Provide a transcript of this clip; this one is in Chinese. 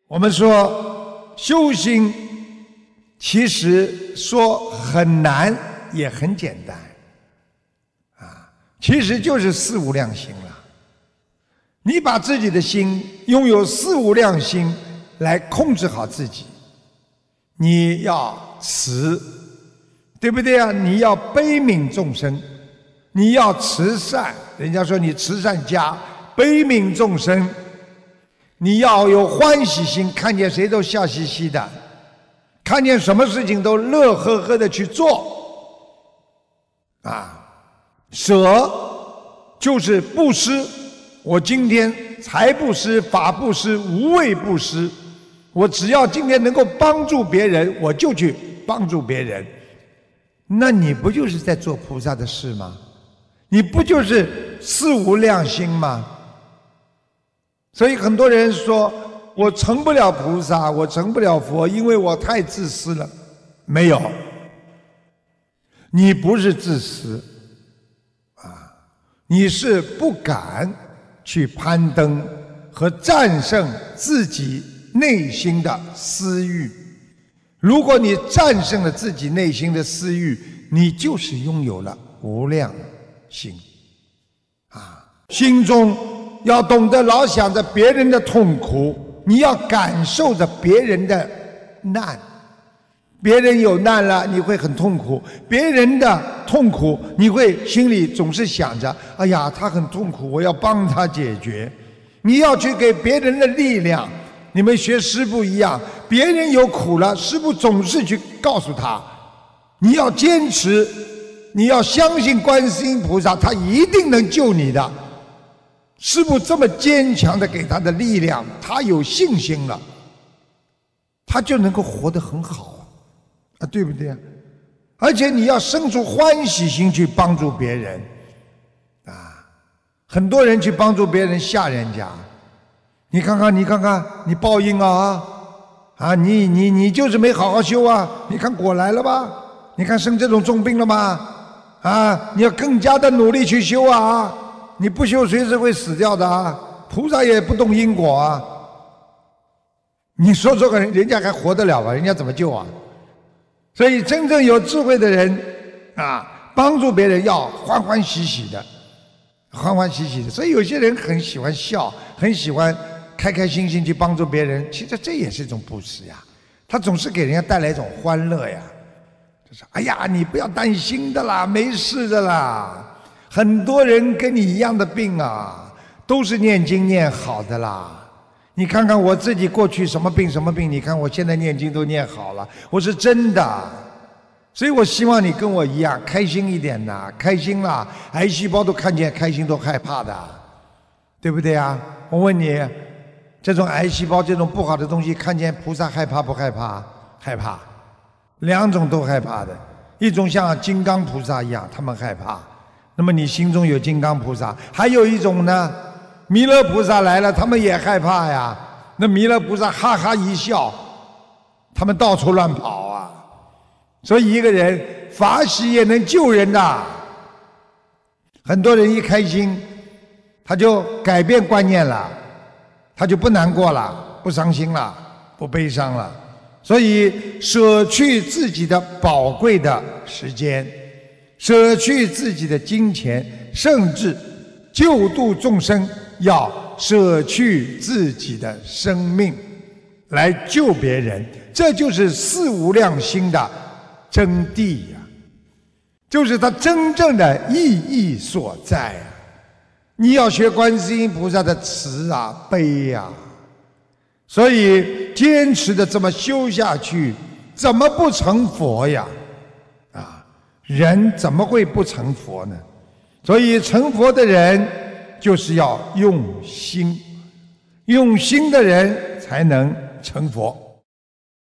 我们说修行其实说很难也很简单啊，其实就是四无量心了。你把自己的心拥有四无量心来控制好自己，你要慈，对不对啊？你要悲悯众生，你要慈善，人家说你慈善家，悲悯众生，你要有欢喜心，看见谁都笑嘻嘻的，看见什么事情都乐呵呵的去做啊。舍就是布施，我今天财布施、法布施、无畏布施，我只要今天能够帮助别人，我就去帮助别人。那你不就是在做菩萨的事吗？你不就是四无量心吗？所以很多人说我成不了菩萨，我成不了佛，因为我太自私了。没有，你不是自私啊，你是不敢去攀登和战胜自己内心的私欲。如果你战胜了自己内心的私欲，你就是拥有了无量心啊！心中要懂得老想着别人的痛苦，你要感受着别人的难。别人有难了，你会很痛苦；别人的痛苦，你会心里总是想着：哎呀，他很痛苦，我要帮他解决。你要去给别人的力量。你们学师父一样，别人有苦了，师父总是去告诉他，你要坚持，你要相信观世音菩萨，他一定能救你的。师父这么坚强的给他的力量，他有信心了，他就能够活得很好啊，对不对啊？而且你要生出欢喜心去帮助别人啊！很多人去帮助别人吓人家。你看看，你报应啊！你就是没好好修啊！你看果来了吧？你看生这种重病了吗？啊，你要更加的努力去修啊！你不修随时会死掉的啊！菩萨也不动因果啊！你说这个人家还活得了吧？人家怎么救啊？所以真正有智慧的人啊，帮助别人要欢欢喜喜的，欢欢喜喜的。所以有些人很喜欢笑，很喜欢开开心心去帮助别人，其实这也是一种布施呀。他总是给人家带来一种欢乐呀，就是哎呀，你不要担心的啦，没事的啦。很多人跟你一样的病啊，都是念经念好的啦。你看看我自己过去什么病，你看我现在念经都念好了，我是真的。所以我希望你跟我一样开心一点呐，开心啦，癌细胞都看见开心都害怕的，对不对啊？我问你，这种癌细胞这种不好的东西看见菩萨害怕不害怕？害怕，两种都害怕的。一种像金刚菩萨一样，他们害怕，那么你心中有金刚菩萨。还有一种呢，弥勒菩萨来了，他们也害怕呀。那弥勒菩萨哈哈一笑，他们到处乱跑啊。所以一个人法喜也能救人的。很多人一开心，他就改变观念了，他就不难过了，不伤心了，不悲伤了。所以舍去自己的宝贵的时间，舍去自己的金钱，甚至救度众生，要舍去自己的生命来救别人，这就是四无量心的真谛呀，就是它真正的意义所在啊！你要学观世音菩萨的慈啊、悲啊，所以坚持的这么修下去，怎么不成佛呀？啊，人怎么会不成佛呢？所以成佛的人就是要用心，用心的人才能成佛。